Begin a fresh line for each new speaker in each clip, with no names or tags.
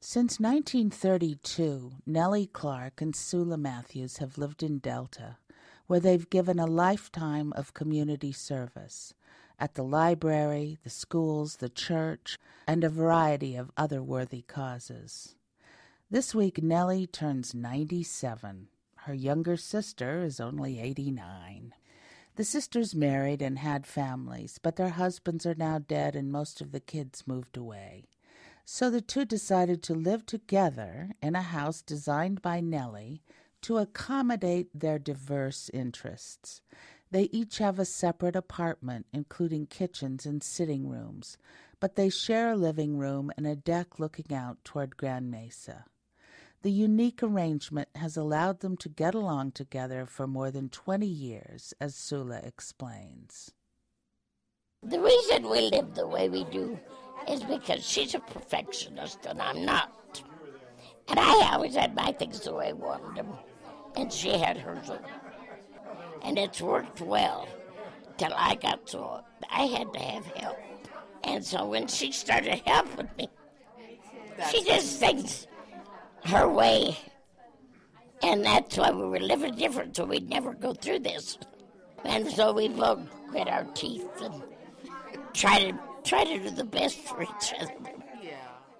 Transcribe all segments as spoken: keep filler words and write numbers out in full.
Since nineteen thirty-two, Nellie Clark and Sula Matthews have lived in Delta, where they've given a lifetime of community service at the library, the schools, the church, and a variety of other worthy causes. This week, Nellie turns ninety-seven. Her younger sister is only eighty-nine. The sisters married and had families, but their husbands are now dead and most of the kids moved away. So the two decided to live together in a house designed by Nellie to accommodate their diverse interests. They each have a separate apartment, including kitchens and sitting rooms, but they share a living room and a deck looking out toward Grand Mesa. The unique arrangement has allowed them to get along together for more than twenty years, as Sula explains.
The reason we live the way we do is because she's a perfectionist and I'm not. And I always had my things the way I wanted them, and she had hers. And it's worked well till I got so I had to have help. And so when she started helping me, that's she just thinks her way. And that's why we were living different, so we'd never go through this. And so we both grit our teeth and try to try to do the best for each other. Yeah.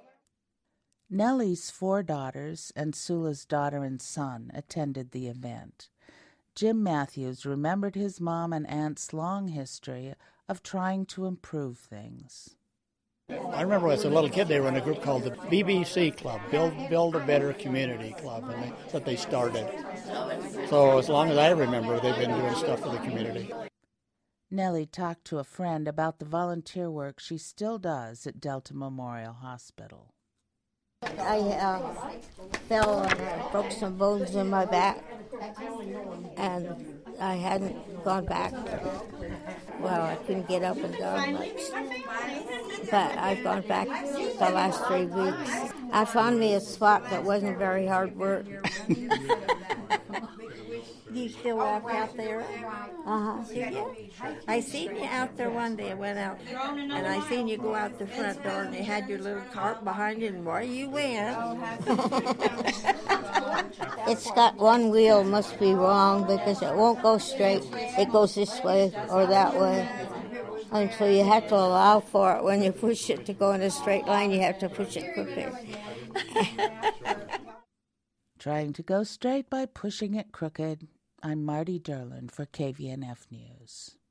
Nellie's four daughters and Sula's daughter and son attended the event. Jim Matthews remembered his mom and aunt's long history of trying to improve things.
I remember as a little kid they were in a group called the B B C Club, Build Build a Better Community Club, and they, that they started. So as long as I remember, they've been doing stuff for the community.
Nellie talked to a friend about the volunteer work she still does at Delta Memorial Hospital.
I uh, fell and broke some bones in my back, and I hadn't gone back. Well, I couldn't get up and down much, but I've gone back the last three weeks. I found me a spot that wasn't very hard work.
You still walk out there?
Uh-huh.
Do you? I seen you out there one day. I went out, and I seen you go out the front door, and you had your little cart behind you, and where you went.
It's got one wheel must be wrong because it won't go straight. It goes this way or that way. And so you have to allow for it. When you push it to go in a straight line, you have to push it crooked.
Trying to go straight by pushing it crooked. I'm Marty Derland for K V N F News.